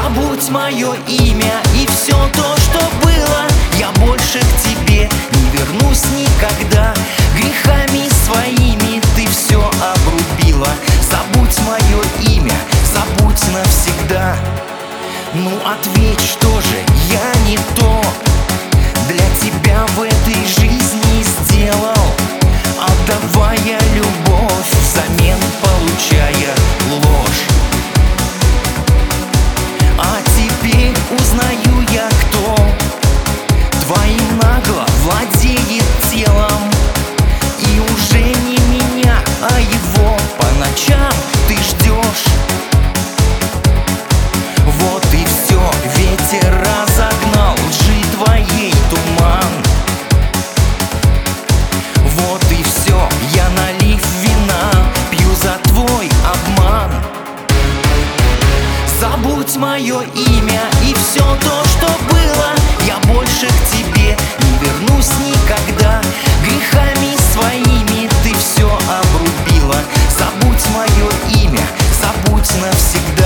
Забудь мое имя и все то, что было. Я больше к тебе не вернусь никогда. Грехами своими ты все обрубила. Забудь мое имя, забудь навсегда. Ну ответь, что же я не то для тебя в этой жизни сделал, отдавая любовь, взамен получая ложь. А теперь узнаю я, кто твоим нагло владеет телом. И уже не меня, а его по ночам ты ждешь. Вот и все, ветер разогнал лжи твоей туман. Вот и все, я, налив вина, пью за твой обман. Забудь мое имя и все то, что было. Я больше к тебе не вернусь никогда. Грехами своими ты все обрубила. Забудь мое имя, забудь навсегда.